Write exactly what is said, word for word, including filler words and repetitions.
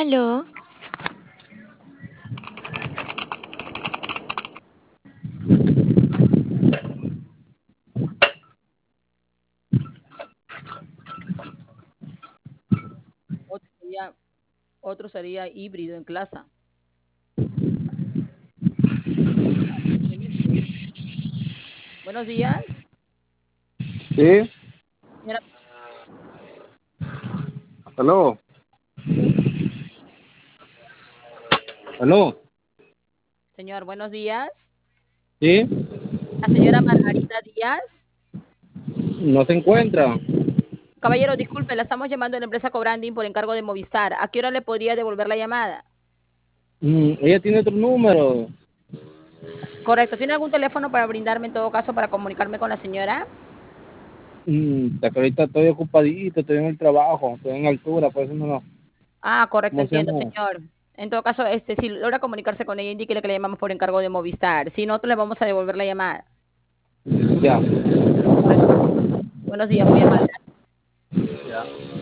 Aló, Otro sería, otro sería híbrido en clase. Buenísimo. Buenos días, Sí, señora. aló, aló, Señor, buenos días. sí, La señora Margarita Díaz. no se encuentra. Caballero, disculpe, la estamos llamando de la empresa Cobranding por encargo de Movistar. ¿A qué hora le podría devolver la llamada? Mm, ella tiene otro número. Correcto. ¿Tiene algún teléfono para brindarme en todo caso para comunicarme con la señora? Mm, hasta que ahorita estoy ocupadito, estoy en el trabajo, estoy en altura, por eso no, no. Ah, correcto, ¿Cómo se entiendo, llama? señor. En todo caso, este, si logra comunicarse con ella, indíquele que le llamamos por encargo de Movistar. Si no, le vamos a devolver la llamada. Ya, Correcto. Buenos días, muy amable. ya.